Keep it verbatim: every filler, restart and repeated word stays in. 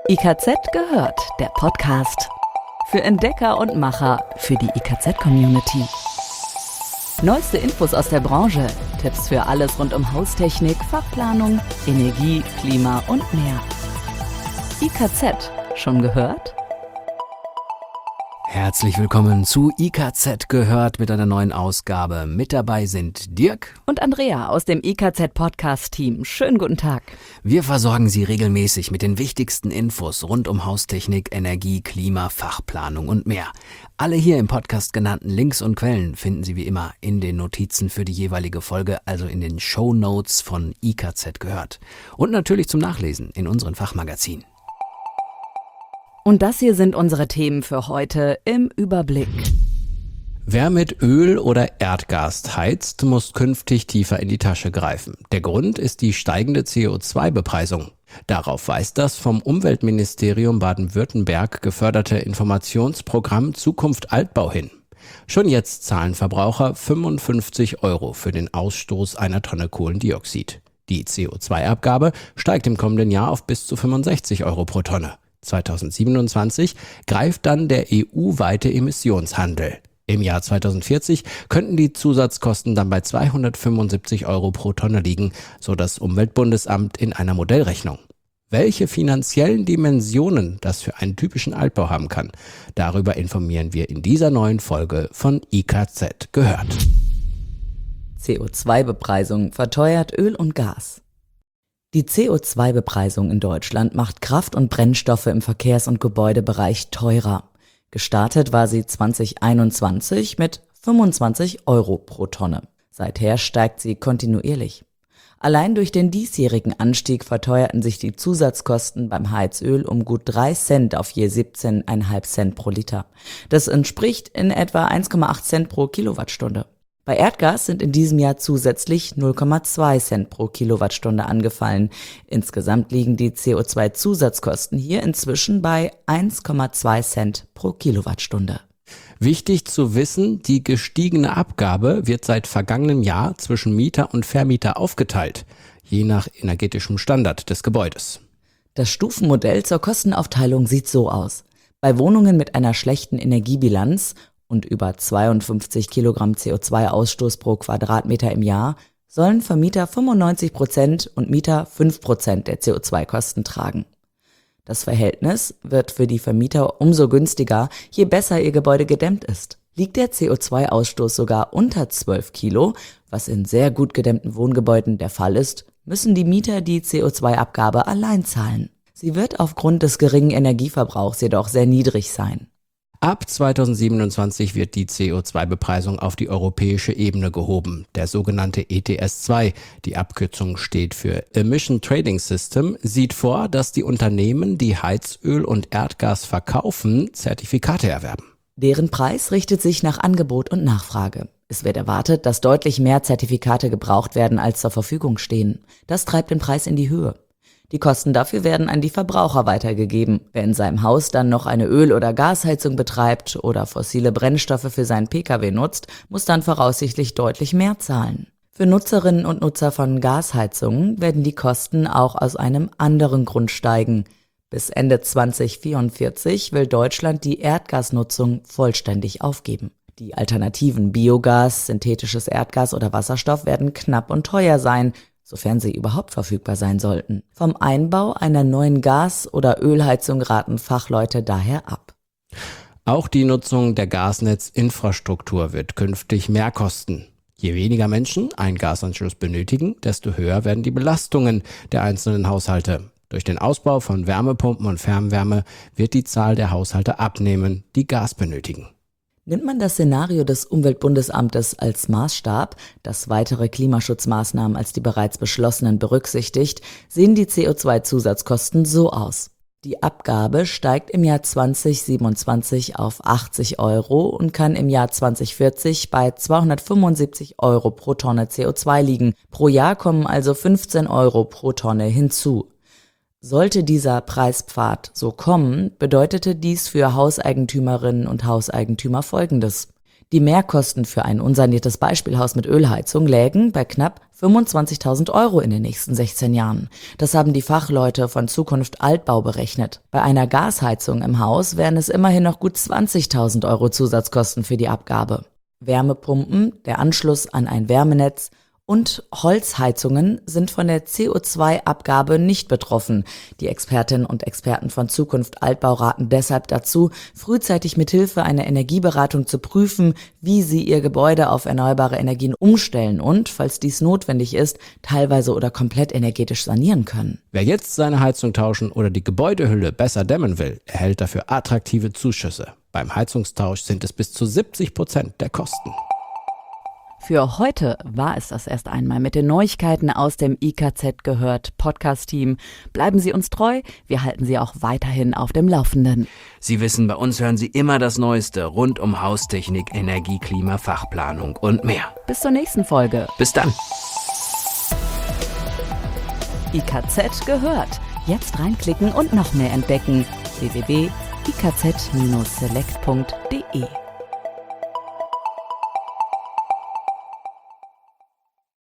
I K Z gehört, der Podcast. Für Entdecker und Macher, für die I K Z-Community. Neueste Infos aus der Branche, Tipps für alles rund um Haustechnik, Fachplanung, Energie, Klima und mehr. I K Z, schon gehört? Herzlich willkommen zu I K Z gehört mit einer neuen Ausgabe. Mit dabei sind Dirk und Andrea aus dem I K Z-Podcast-Team. Schönen guten Tag. Wir versorgen Sie regelmäßig mit den wichtigsten Infos rund um Haustechnik, Energie, Klima, Fachplanung und mehr. Alle hier im Podcast genannten Links und Quellen finden Sie wie immer in den Notizen für die jeweilige Folge, also in den Shownotes von I K Z gehört. Und natürlich zum Nachlesen in unseren Fachmagazinen. Und das hier sind unsere Themen für heute im Überblick. Wer mit Öl oder Erdgas heizt, muss künftig tiefer in die Tasche greifen. Der Grund ist die steigende C O zwei Bepreisung. Darauf weist das vom Umweltministerium Baden-Württemberg geförderte Informationsprogramm Zukunft Altbau hin. Schon jetzt zahlen Verbraucher fünfundfünfzig Euro für den Ausstoß einer Tonne Kohlendioxid. Die C O zwei Abgabe steigt im kommenden Jahr auf bis zu fünfundsechzig Euro pro Tonne. zweitausendsiebenundzwanzig greift dann der E U-weite Emissionshandel. Im Jahr zweitausendvierzig könnten die Zusatzkosten dann bei zweihundertfünfundsiebzig Euro pro Tonne liegen, so das Umweltbundesamt in einer Modellrechnung. Welche finanziellen Dimensionen das für einen typischen Altbau haben kann, darüber informieren wir in dieser neuen Folge von I K Z gehört. C O zwei Bepreisung verteuert Öl und Gas. Die C O zwei Bepreisung in Deutschland macht Kraft- und Brennstoffe im Verkehrs- und Gebäudebereich teurer. Gestartet war sie zweitausendeinundzwanzig mit fünfundzwanzig Euro pro Tonne. Seither steigt sie kontinuierlich. Allein durch den diesjährigen Anstieg verteuerten sich die Zusatzkosten beim Heizöl um gut drei Cent auf je siebzehn Komma fünf Cent pro Liter. Das entspricht in etwa eins Komma acht Cent pro Kilowattstunde. Bei Erdgas sind in diesem Jahr zusätzlich null Komma zwei Cent pro Kilowattstunde angefallen. Insgesamt liegen die C O zwei Zusatzkosten hier inzwischen bei eins Komma zwei Cent pro Kilowattstunde. Wichtig zu wissen, die gestiegene Abgabe wird seit vergangenem Jahr zwischen Mieter und Vermieter aufgeteilt, je nach energetischem Standard des Gebäudes. Das Stufenmodell zur Kostenaufteilung sieht so aus. Bei Wohnungen mit einer schlechten Energiebilanz und über zweiundfünfzig Kilogramm C O zwei Ausstoß pro Quadratmeter im Jahr sollen Vermieter fünfundneunzig Prozent und Mieter fünf Prozent der C O zwei Kosten tragen. Das Verhältnis wird für die Vermieter umso günstiger, je besser ihr Gebäude gedämmt ist. Liegt der C O zwei Ausstoß sogar unter zwölf Kilo, was in sehr gut gedämmten Wohngebäuden der Fall ist, müssen die Mieter die C O zwei Abgabe allein zahlen. Sie wird aufgrund des geringen Energieverbrauchs jedoch sehr niedrig sein. Ab zweitausendsiebenundzwanzig wird die C O zwei Bepreisung auf die europäische Ebene gehoben. Der sogenannte E T S zwei, die Abkürzung steht für Emission Trading System, sieht vor, dass die Unternehmen, die Heizöl und Erdgas verkaufen, Zertifikate erwerben. Deren Preis richtet sich nach Angebot und Nachfrage. Es wird erwartet, dass deutlich mehr Zertifikate gebraucht werden, als zur Verfügung stehen. Das treibt den Preis in die Höhe. Die Kosten dafür werden an die Verbraucher weitergegeben. Wer in seinem Haus dann noch eine Öl- oder Gasheizung betreibt oder fossile Brennstoffe für seinen Pkw nutzt, muss dann voraussichtlich deutlich mehr zahlen. Für Nutzerinnen und Nutzer von Gasheizungen werden die Kosten auch aus einem anderen Grund steigen. Bis Ende zweitausendvierundvierzig will Deutschland die Erdgasnutzung vollständig aufgeben. Die Alternativen Biogas, synthetisches Erdgas oder Wasserstoff werden knapp und teuer sein, sofern sie überhaupt verfügbar sein sollten. Vom Einbau einer neuen Gas- oder Ölheizung raten Fachleute daher ab. Auch die Nutzung der Gasnetzinfrastruktur wird künftig mehr kosten. Je weniger Menschen einen Gasanschluss benötigen, desto höher werden die Belastungen der einzelnen Haushalte. Durch den Ausbau von Wärmepumpen und Fernwärme wird die Zahl der Haushalte abnehmen, die Gas benötigen. Nimmt man das Szenario des Umweltbundesamtes als Maßstab, das weitere Klimaschutzmaßnahmen als die bereits beschlossenen berücksichtigt, sehen die C O zwei Zusatzkosten so aus. Die Abgabe steigt im Jahr zweitausendsiebenundzwanzig auf achtzig Euro und kann im Jahr zweitausendvierzig bei zweihundertfünfundsiebzig Euro pro Tonne C O zwei liegen. Pro Jahr kommen also fünfzehn Euro pro Tonne hinzu. Sollte dieser Preispfad so kommen, bedeutete dies für Hauseigentümerinnen und Hauseigentümer Folgendes. Die Mehrkosten für ein unsaniertes Beispielhaus mit Ölheizung lägen bei knapp fünfundzwanzigtausend Euro in den nächsten sechzehn Jahren. Das haben die Fachleute von Zukunft Altbau berechnet. Bei einer Gasheizung im Haus wären es immerhin noch gut zwanzigtausend Euro Zusatzkosten für die Abgabe. Wärmepumpen, der Anschluss an ein Wärmenetz und Holzheizungen sind von der C O zwei Abgabe nicht betroffen. Die Expertinnen und Experten von Zukunft Altbau raten deshalb dazu, frühzeitig mithilfe einer Energieberatung zu prüfen, wie sie ihr Gebäude auf erneuerbare Energien umstellen und, falls dies notwendig ist, teilweise oder komplett energetisch sanieren können. Wer jetzt seine Heizung tauschen oder die Gebäudehülle besser dämmen will, erhält dafür attraktive Zuschüsse. Beim Heizungstausch sind es bis zu siebzig Prozent der Kosten. Für heute war es das erst einmal mit den Neuigkeiten aus dem I K Z gehört Podcast-Team. Bleiben Sie uns treu, wir halten Sie auch weiterhin auf dem Laufenden. Sie wissen, bei uns hören Sie immer das Neueste rund um Haustechnik, Energie, Klima, Fachplanung und mehr. Bis zur nächsten Folge. Bis dann. I K Z gehört. Jetzt reinklicken und noch mehr entdecken. w w w punkt i k z Bindestrich select punkt d e